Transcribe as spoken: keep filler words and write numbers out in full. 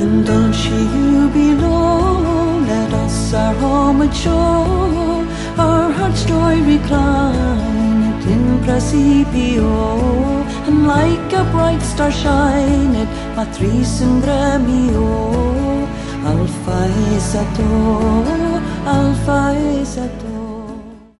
And don't you below, let us our home show, our heart's joy recline it in Prasipio, and like a bright star shine it, Matris and Gremio, Alpha Isato, Alpha Isato.